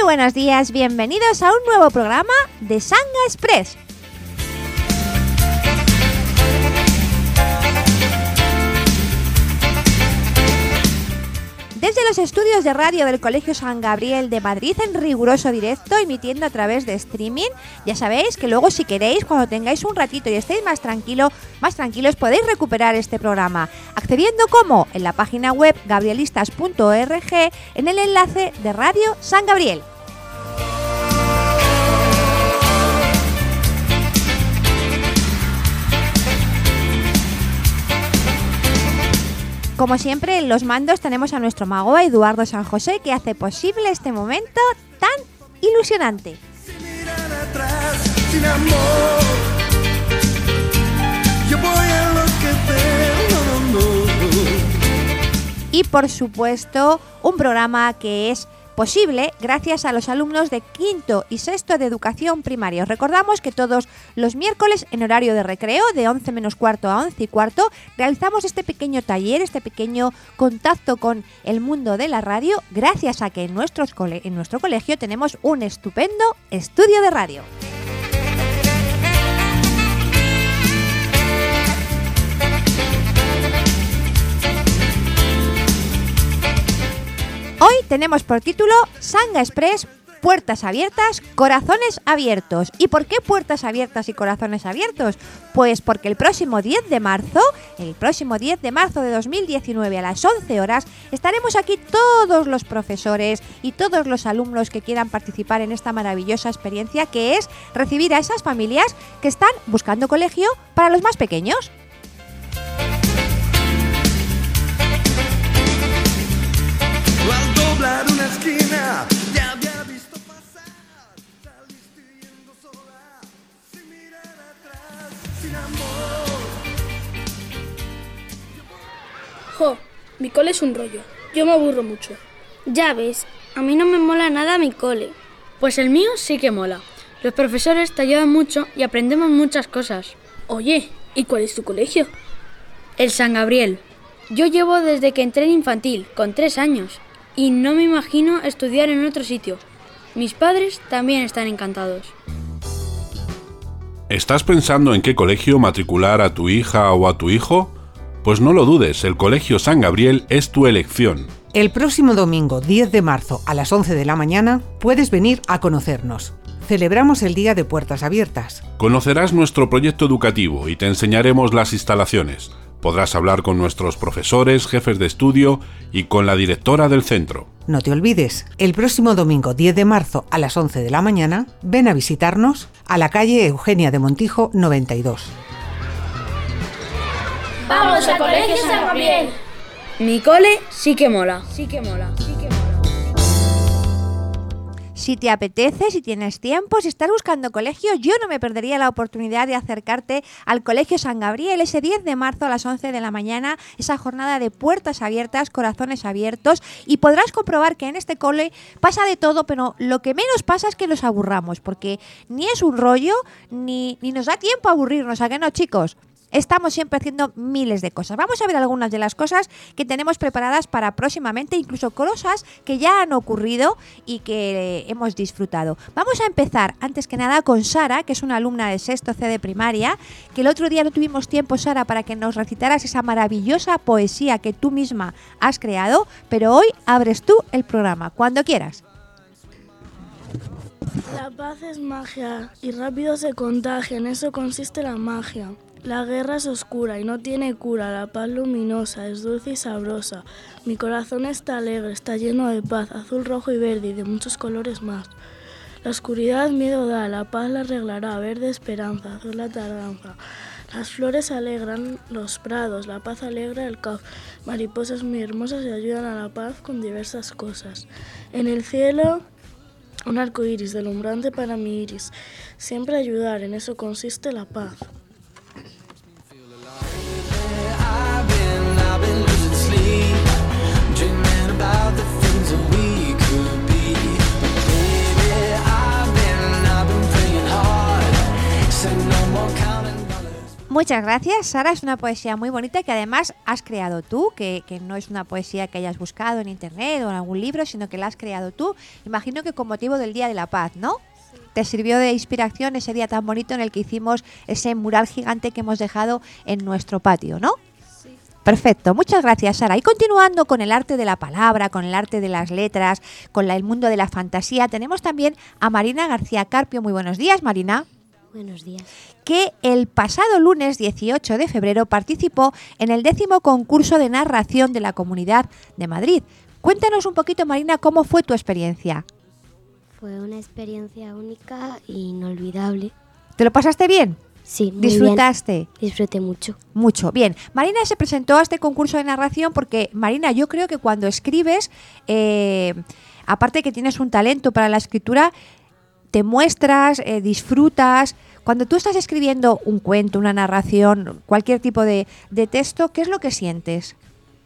buenos días, bienvenidos a un nuevo programa de Sanga Express. Desde los estudios de radio del Colegio San Gabriel de Madrid en riguroso directo, emitiendo a través de streaming. Ya sabéis que luego, si queréis, cuando tengáis un ratito y estéis más tranquilos, podéis recuperar este programa accediendo como en la página web gabrielistas.org en el enlace de Radio San Gabriel. Como siempre, en los mandos tenemos a nuestro mago Eduardo San José, que hace posible este momento tan ilusionante. Sin mirar atrás, sin amor, yo voy a enloquecer. Y por supuesto, un programa que es posible gracias a los alumnos de quinto y sexto de educación primaria. Os recordamos que todos los miércoles en horario de recreo, de 11 menos cuarto a 11 y cuarto, realizamos este pequeño taller, este pequeño contacto con el mundo de la radio, gracias a que en nuestro colegio tenemos un estupendo estudio de radio. Hoy tenemos por título Sanga Express, puertas abiertas, corazones abiertos. ¿Y por qué puertas abiertas y corazones abiertos? Pues porque el próximo 10 de marzo de 2019 a las 11 horas estaremos aquí todos los profesores y todos los alumnos que quieran participar en esta maravillosa experiencia que es recibir a esas familias que están buscando colegio para los más pequeños. Al doblar una esquina, ya había visto pasar, saliste yendo sola, sin mirar atrás, sin amor. Jo, mi cole es un rollo, yo me aburro mucho. Ya ves, a mí no me mola nada mi cole. Pues el mío sí que mola. Los profesores te ayudan mucho y aprendemos muchas cosas. Oye, ¿y cuál es tu colegio? El San Gabriel. Yo llevo desde que entré en infantil, con 3 años. Y no me imagino estudiar en otro sitio. Mis padres también están encantados. ¿Estás pensando en qué colegio matricular a tu hija o a tu hijo? Pues no lo dudes, el Colegio San Gabriel es tu elección. El próximo domingo 10 de marzo a las 11 de la mañana puedes venir a conocernos. Celebramos el Día de Puertas Abiertas. Conocerás nuestro proyecto educativo y te enseñaremos las instalaciones. Podrás hablar con nuestros profesores, jefes de estudio y con la directora del centro. No te olvides, el próximo domingo 10 de marzo a las 11 de la mañana, ven a visitarnos a la calle Eugenia de Montijo 92. ¡Vamos al Colegio San Gabriel! Mi cole sí que mola. Sí que mola. Si te apetece, si tienes tiempo, si estás buscando colegio, yo no me perdería la oportunidad de acercarte al Colegio San Gabriel ese 10 de marzo a las 11 de la mañana, esa jornada de puertas abiertas, corazones abiertos, y podrás comprobar que en este cole pasa de todo, pero lo que menos pasa es que nos aburramos, porque ni es un rollo, ni nos da tiempo a aburrirnos, ¿a qué no, chicos? Estamos siempre haciendo miles de cosas. Vamos a ver algunas de las cosas que tenemos preparadas para próximamente, incluso cosas que ya han ocurrido y que hemos disfrutado. Vamos a empezar, antes que nada, con Sara, que es una alumna de sexto C de primaria, que el otro día no tuvimos tiempo, Sara, para que nos recitaras esa maravillosa poesía que tú misma has creado, pero hoy abres tú el programa, cuando quieras. La paz es magia y rápido se contagia, en eso consiste la magia. La guerra es oscura y no tiene cura, la paz luminosa es dulce y sabrosa. Mi corazón está alegre, está lleno de paz, azul, rojo y verde y de muchos colores más. La oscuridad miedo da, la paz la arreglará, verde esperanza, azul la tardanza. Las flores alegran los prados, la paz alegra el caos. Mariposas muy hermosas y ayudan a la paz con diversas cosas. En el cielo un arco iris, deslumbrante para mi iris. Siempre ayudar, en eso consiste la paz. Muchas gracias, Sara. Es una poesía muy bonita que además has creado tú, que no es una poesía que hayas buscado en internet o en algún libro, sino que la has creado tú. Imagino que con motivo del Día de la Paz, ¿no? Sí. Te sirvió de inspiración ese día tan bonito en el que hicimos ese mural gigante que hemos dejado en nuestro patio, ¿no? Sí. Perfecto, muchas gracias, Sara. Y continuando con el arte de la palabra, con el arte de las letras, con el mundo de la fantasía, tenemos también a Marina García Carpio. Muy buenos días, Marina. Buenos días. Que el pasado lunes 18 de febrero participó en el 10º concurso de narración de la Comunidad de Madrid. Cuéntanos un poquito, Marina, cómo fue tu experiencia. Fue una experiencia única e inolvidable. ¿Te lo pasaste bien? Sí, muy ¿Disfrutaste? Bien. Disfruté mucho. Mucho. Bien. Marina se presentó a este concurso de narración porque, Marina, yo creo que cuando escribes, aparte que tienes un talento para la escritura, te muestras, disfrutas. Cuando tú estás escribiendo un cuento, una narración, cualquier tipo de texto, ¿qué es lo que sientes?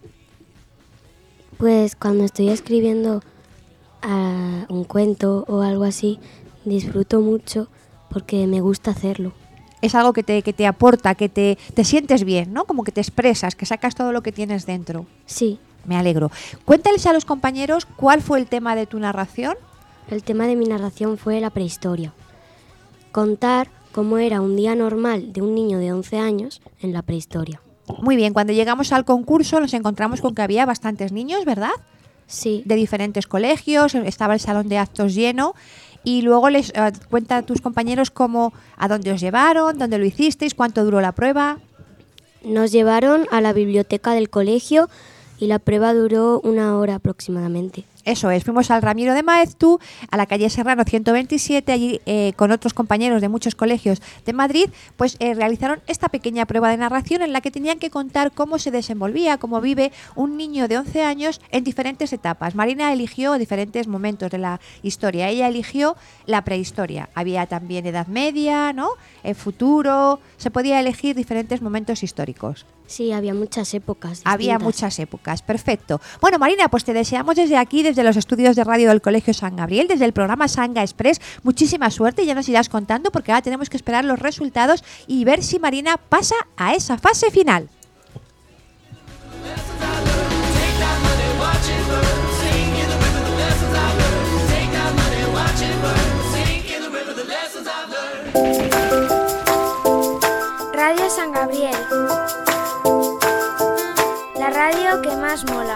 Pues cuando estoy escribiendo un cuento o algo así, disfruto mucho porque me gusta hacerlo. Es algo que te aporta, que te sientes bien, ¿no? Como que te expresas, que sacas todo lo que tienes dentro. Sí. Me alegro. Cuéntales a los compañeros cuál fue el tema de tu narración. El tema de mi narración fue la prehistoria. Contar cómo era un día normal de un niño de 11 años en la prehistoria. Muy bien, cuando llegamos al concurso nos encontramos con que había bastantes niños, ¿verdad? Sí. De diferentes colegios, estaba el salón de actos lleno y luego les cuenta a tus compañeros a dónde os llevaron, dónde lo hicisteis, cuánto duró la prueba. Nos llevaron a la biblioteca del colegio y la prueba duró 1 hora aproximadamente. Eso es, fuimos al Ramiro de Maeztu, a la calle Serrano 127, allí con otros compañeros de muchos colegios de Madrid, pues realizaron esta pequeña prueba de narración en la que tenían que contar cómo se desenvolvía, cómo vive un niño de 11 años en diferentes etapas. Marina eligió diferentes momentos de la historia, ella eligió la prehistoria, había también Edad Media, ¿no? El futuro, se podía elegir diferentes momentos históricos. Sí, había muchas épocas distintas. Había muchas épocas, perfecto. Bueno, Marina, pues te deseamos desde aquí, desde los estudios de radio del Colegio San Gabriel, desde el programa Sanga Express, muchísima suerte, ya nos irás contando porque ahora tenemos que esperar los resultados y ver si Marina pasa a esa fase final. Radio San Gabriel. La radio que más mola.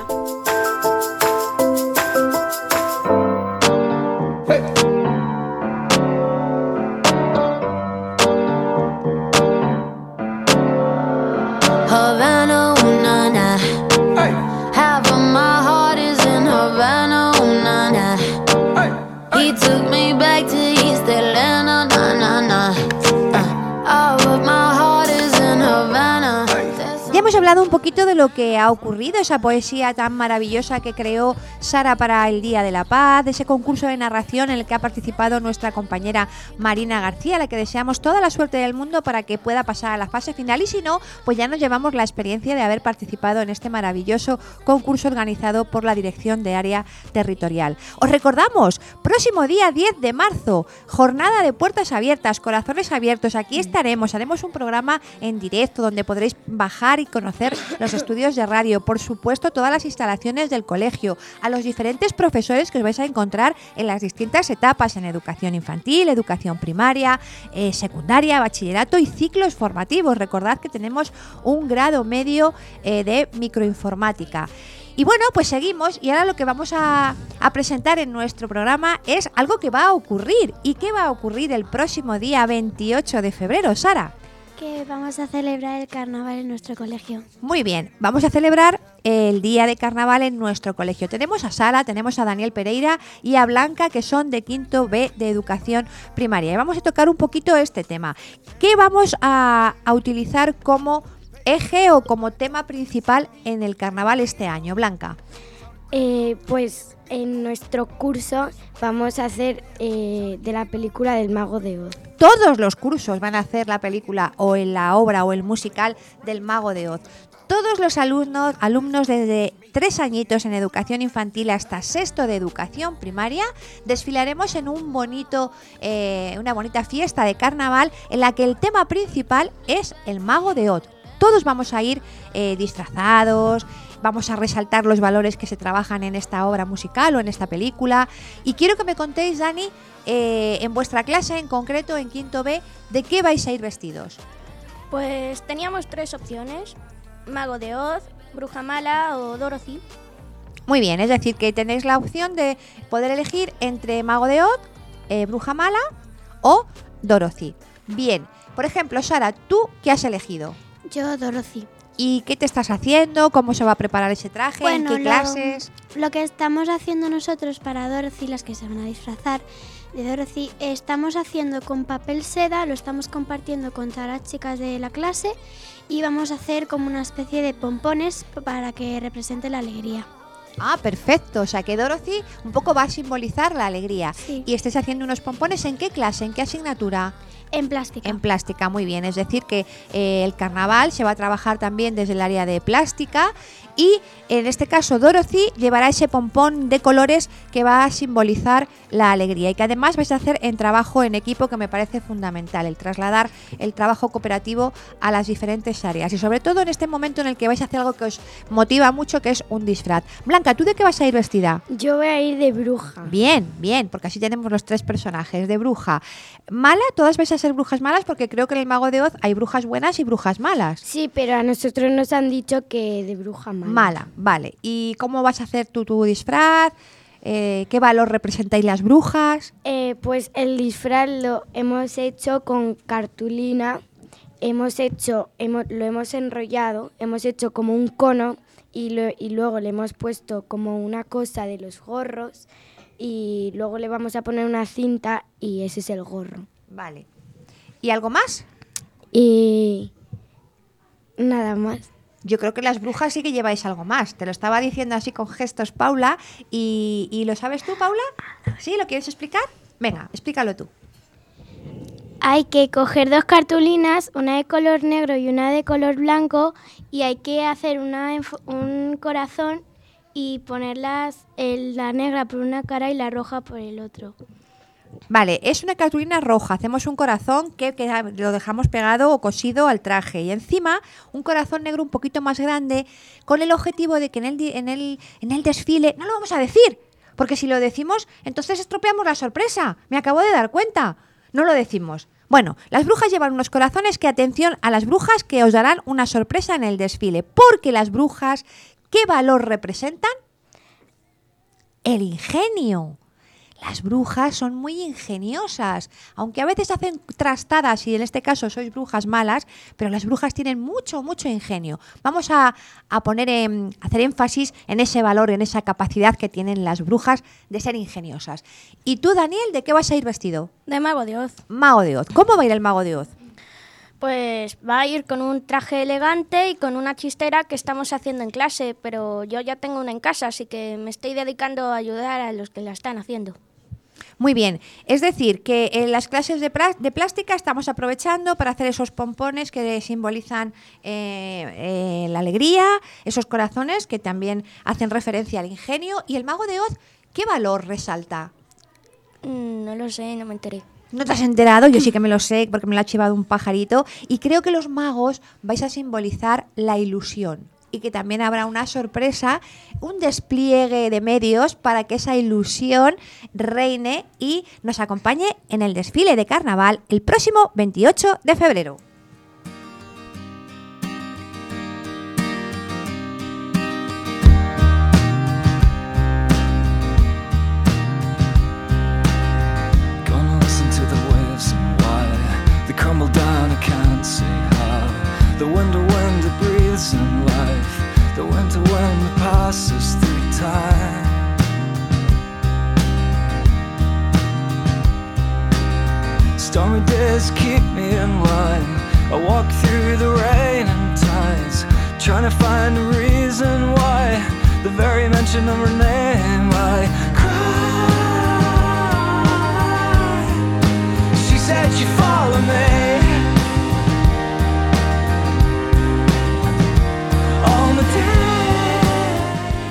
Havana, ooh, na, na. Hey. Half of my heart is in Havana, ooh, na, na. Hey. He took me back to East Atlanta, na, na, na. All of my heart is in Havana. Ya hemos hablado un poquito de lo que ha ocurrido, esa poesía tan maravillosa que creó Sara para el Día de la Paz, de ese concurso de narración en el que ha participado nuestra compañera Marina García, a la que deseamos toda la suerte del mundo para que pueda pasar a la fase final y si no, pues ya nos llevamos la experiencia de haber participado en este maravilloso concurso organizado por la Dirección de Área Territorial. Os recordamos, próximo día 10 de marzo, jornada de puertas abiertas, corazones abiertos, aquí estaremos, haremos un programa en directo donde podréis bajar y conocer los estudios de radio, por supuesto todas las instalaciones del colegio, a los diferentes profesores que os vais a encontrar en las distintas etapas, en educación infantil, educación primaria, secundaria, bachillerato y ciclos formativos. Recordad que tenemos un grado medio de microinformática. Y bueno, pues seguimos y ahora lo que vamos a presentar en nuestro programa es algo que va a ocurrir. ¿Y qué va a ocurrir el próximo día 28 de febrero, Sara? Que vamos a celebrar el carnaval en nuestro colegio. Muy bien, vamos a celebrar el día de carnaval en nuestro colegio. Tenemos a Sara, tenemos a Daniel Pereira y a Blanca, que son de quinto B de educación primaria. Y vamos a tocar un poquito este tema. ¿Qué vamos a utilizar como eje o como tema principal en el carnaval este año, Blanca? Pues en nuestro curso vamos a hacer de la película del Mago de Oz. Todos los cursos van a hacer la película o en la obra o el musical del Mago de Oz. Todos los alumnos desde 3 añitos en educación infantil hasta 6º de educación primaria desfilaremos en una bonita fiesta de carnaval en la que el tema principal es el Mago de Oz. Todos vamos a ir disfrazados, vamos a resaltar los valores que se trabajan en esta obra musical o en esta película. Y quiero que me contéis, Dani, en vuestra clase, en concreto en quinto B, ¿de qué vais a ir vestidos? Pues teníamos 3 opciones: Mago de Oz, Bruja Mala o Dorothy. Muy bien, es decir, que tenéis la opción de poder elegir entre Mago de Oz, Bruja Mala o Dorothy. Bien, por ejemplo, Sara, ¿tú qué has elegido? Yo, Dorothy. ¿Y qué te estás haciendo? ¿Cómo se va a preparar ese traje? Bueno, ¿En qué clases? Lo que estamos haciendo nosotros para Dorothy, las que se van a disfrazar de Dorothy, estamos haciendo con papel seda, lo estamos compartiendo con todas las chicas de la clase y vamos a hacer como una especie de pompones para que represente la alegría. Ah, perfecto. O sea, que Dorothy un poco va a simbolizar la alegría. Sí. Y estés haciendo unos pompones, ¿en qué clase? ¿En qué asignatura? En plástica. En plástica, muy bien. Es decir, que el carnaval se va a trabajar también desde el área de plástica y en este caso Dorothy llevará ese pompón de colores que va a simbolizar la alegría y que además vais a hacer en trabajo en equipo, que me parece fundamental, el trasladar el trabajo cooperativo a las diferentes áreas y sobre todo en este momento en el que vais a hacer algo que os motiva mucho, que es un disfraz. Blanca, ¿tú de qué vas a ir vestida? Yo voy a ir de bruja. Bien, bien, porque así tenemos los 3 personajes de bruja. ¿Mala? ¿Todas vais a ser brujas malas? Porque creo que en el Mago de Oz hay brujas buenas y brujas malas. Sí, pero a nosotros nos han dicho que de bruja mala. Mala, vale. ¿Y cómo vas a hacer tu disfraz? ¿Qué valor representáis las brujas? Pues el disfraz lo hemos hecho con cartulina, lo hemos enrollado, hemos hecho como un cono y luego le hemos puesto como una cosa de los gorros y luego le vamos a poner una cinta y ese es el gorro. Vale. ¿Y algo más? Y nada más. Yo creo que las brujas sí que lleváis algo más. Te lo estaba diciendo así con gestos Paula. ¿Y lo sabes tú, Paula? ¿Sí? ¿Lo quieres explicar? Venga, explícalo tú. Hay que coger 2 cartulinas, una de color negro y una de color blanco, y hay que hacer un corazón y ponerlas la negra por una cara y la roja por el otro. Vale, es una cartulina roja, hacemos un corazón que lo dejamos pegado o cosido al traje y encima un corazón negro un poquito más grande con el objetivo de que en el desfile, no lo vamos a decir, porque si lo decimos entonces estropeamos la sorpresa, me acabo de dar cuenta, no lo decimos. Bueno, las brujas llevan unos corazones que, atención a las brujas, que os darán una sorpresa en el desfile, porque las brujas, ¿qué valor representan? El ingenio. Las brujas son muy ingeniosas, aunque a veces hacen trastadas y en este caso sois brujas malas, pero las brujas tienen mucho, mucho ingenio. Vamos a hacer énfasis en ese valor, en esa capacidad que tienen las brujas de ser ingeniosas. ¿Y tú, Daniel, de qué vas a ir vestido? De Mago de Oz. Mago de Oz. ¿Cómo va a ir el Mago de Oz? Pues va a ir con un traje elegante y con una chistera que estamos haciendo en clase, pero yo ya tengo una en casa, así que me estoy dedicando a ayudar a los que la están haciendo. Muy bien, es decir, que en las clases de plástica estamos aprovechando para hacer esos pompones que simbolizan la alegría, esos corazones que también hacen referencia al ingenio. ¿Y el Mago de Oz qué valor resalta? No lo sé, no me enteré. ¿No te has enterado? Yo sí que me lo sé porque me lo ha chivado un pajarito. Y creo que los magos vais a simbolizar la ilusión. Y que también habrá una sorpresa, un despliegue de medios para que esa ilusión reine y nos acompañe en el desfile de carnaval el próximo 28 de febrero. Gonna listen to the waves and why they crumble down, I can't see how. The winter wind that breathes in life, the winter wind that passes through time. Stormy days keep me in line. I walk through the rain and tides, trying to find a reason why. The very mention of her name, I cry. She said she'd follow me.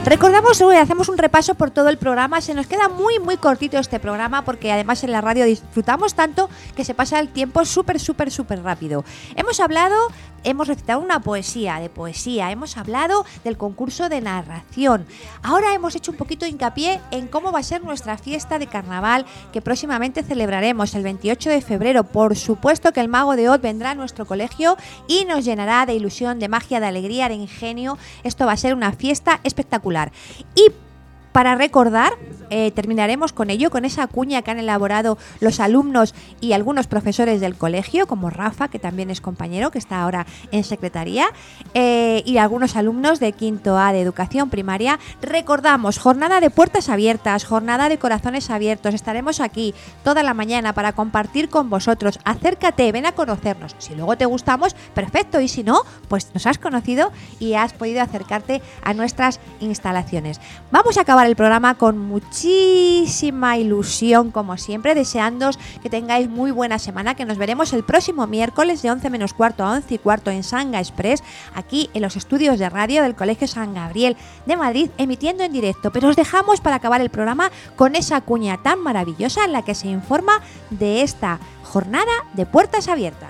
Recordamos, hacemos un repaso por todo el programa. Se nos queda muy cortito este programa porque además en la radio disfrutamos tanto que se pasa el tiempo súper rápido. Hemos recitado una poesía, hemos hablado del concurso de narración. Ahora hemos hecho un poquito de hincapié en cómo va a ser nuestra fiesta de carnaval que próximamente celebraremos el 28 de febrero. Por supuesto que el Mago de Oz vendrá a nuestro colegio y nos llenará de ilusión, de magia, de alegría, de ingenio. Esto va a ser una fiesta espectacular. Y para recordar, terminaremos con ello, con esa cuña que han elaborado los alumnos y algunos profesores del colegio, como Rafa, que también es compañero, que está ahora en secretaría, y algunos alumnos de quinto A de educación primaria. Recordamos, jornada de puertas abiertas, jornada de corazones abiertos. Estaremos aquí toda la mañana para compartir con vosotros. Acércate, ven a conocernos. Si luego te gustamos, perfecto, y si no, pues nos has conocido y has podido acercarte a nuestras instalaciones. Vamos a acabar el programa con muchísima ilusión, como siempre, deseándoos que tengáis muy buena semana, que nos veremos el próximo miércoles de 11 menos cuarto a 11 y cuarto en Sanga Express, aquí en los estudios de radio del Colegio San Gabriel de Madrid, emitiendo en directo. Pero os dejamos para acabar el programa con esa cuña tan maravillosa en la que se informa de esta jornada de puertas abiertas.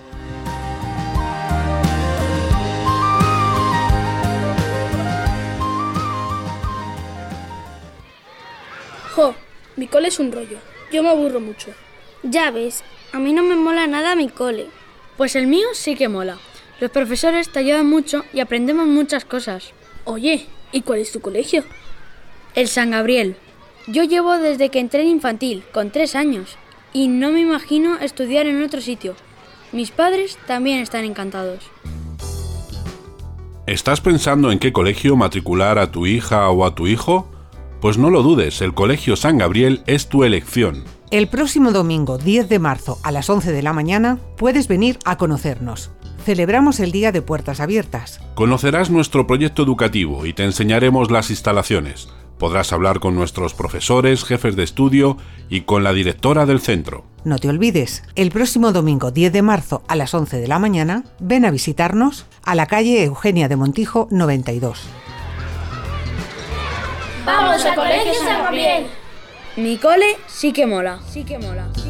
Jo, mi cole es un rollo. Yo me aburro mucho. Ya ves, a mí no me mola nada mi cole. Pues el mío sí que mola. Los profesores te ayudan mucho y aprendemos muchas cosas. Oye, ¿y cuál es tu colegio? El San Gabriel. Yo llevo desde que entré en infantil, con 3 años, y no me imagino estudiar en otro sitio. Mis padres también están encantados. ¿Estás pensando en qué colegio matricular a tu hija o a tu hijo? Pues no lo dudes, el Colegio San Gabriel es tu elección. El próximo domingo 10 de marzo a las 11 de la mañana puedes venir a conocernos. Celebramos el Día de Puertas Abiertas. Conocerás nuestro proyecto educativo y te enseñaremos las instalaciones. Podrás hablar con nuestros profesores, jefes de estudio y con la directora del centro. No te olvides, el próximo domingo 10 de marzo a las 11 de la mañana ven a visitarnos a la calle Eugenia de Montijo 92. ¡Vamos al Colegio San Gabriel! Mi cole sí que mola.